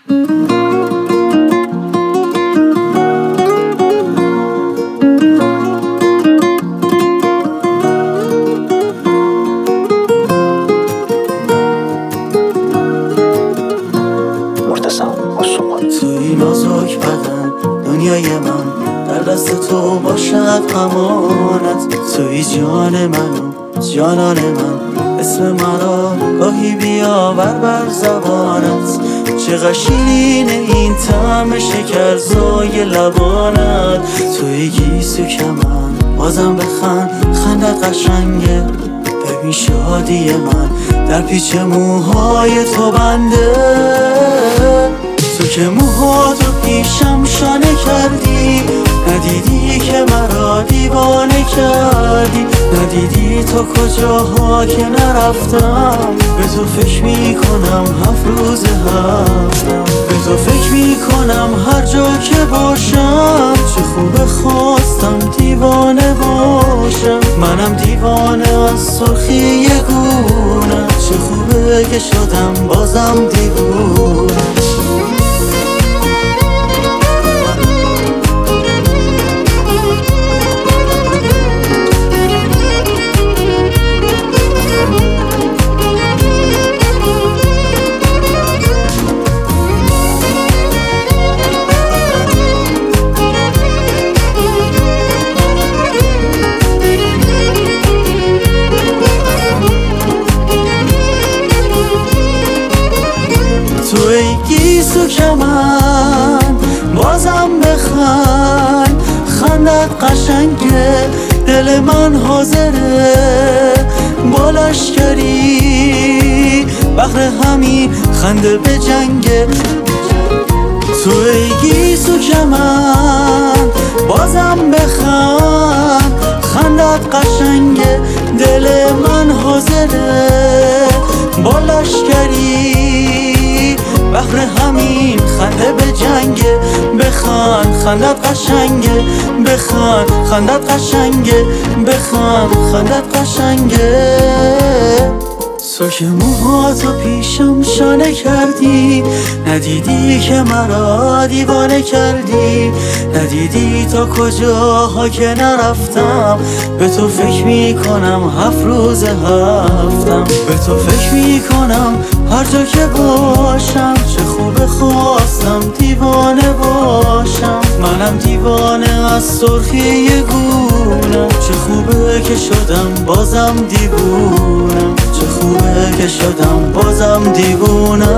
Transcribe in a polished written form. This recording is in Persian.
توی نازک بدن دنیای من در دست تو باشد امانت. توی جان من و جانان من، اسم مرا گاهی بیاور بر زبانت. چقدر شیرینه این طعم شکرزای لبانت. توی گیسو کمن بازم بخند، خندت قشنگه. ببین شادی من در پیچ موهای تو بنده. تو که موهاتو پیشم شانه کردی، ندیدی که مرا دیوانه کردی. ندیدی تا کجاها که نرفتم، به تو فکر میکنم 7 روز هفتم. به تو فکر میکنم هر جا که باشم. چه خوبه خواستم دیوانه باشم. منم دیوانه از سرخی یه گونه. چه خوبه که شدم بازم دیوونه. توی گیسو کمن بازم بخند، خندت قشنگه. دل من حاضره با لشکری بهر همین خنده به جنگه. توی گیسو کمن بازم بخند، خندت قشنگه. دل من حاضره با لشکری بهر همین خنده به جنگه. بخند خندت قشنگه، بخند خندت قشنگه، بخند خندت قشنگه. تو که موهاتو پیشم شانه کردی، ندیدی که مرا دیوانه کردی. ندیدی تا کجاها که نرفتم، به تو فکر میکنم 7 روز هفتم. به تو فکر میکنم هر جا که باشم. چه خوبه خواستم دیوانه باشم. منم دیوانه از سرخی یه گونه. چه خوبه که شدم بازم دیوونه. چه خوبه که شدم بازم دیوونه.